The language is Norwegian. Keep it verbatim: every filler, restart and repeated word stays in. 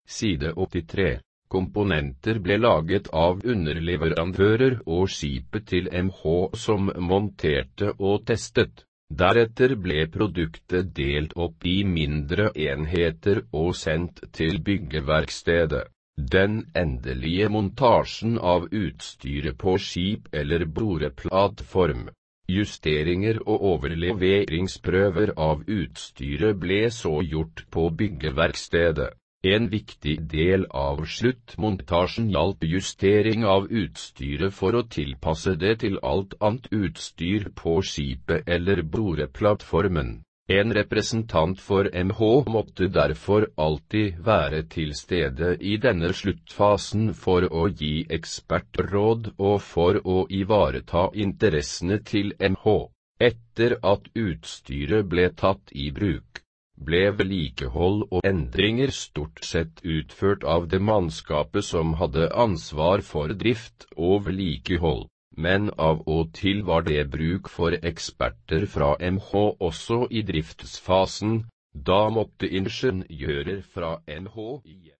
Side åttitre. Komponenter ble laget av underleverandører og skipet til M H som monterte og testet. Deretter ble produktet delt opp i mindre enheter og sendt til byggeverkstedet. Den endelige montasjen av utstyret på skip eller boreplattform, justeringer og overleveringsprøver av utstyret ble så gjort på byggeverkstedet. En viktig del av sluttmontasjen gjaldt justering av utstyret for å tilpasse det til alt annet utstyr på skipet eller boreplattformen. En representant for M H måtte derfor alltid være til stede i denne sluttfasen for å gi ekspertråd og for å ivareta interessene til M H. Etter at utstyret ble tatt i bruk, ble vedlikehold og endringer stort sett utført av det mannskapet som hadde ansvar for drift og vedlikehold, men av og til var det bruk for eksperter fra M H også i driftsfasen. Da måtte ingeniører fra M H igjen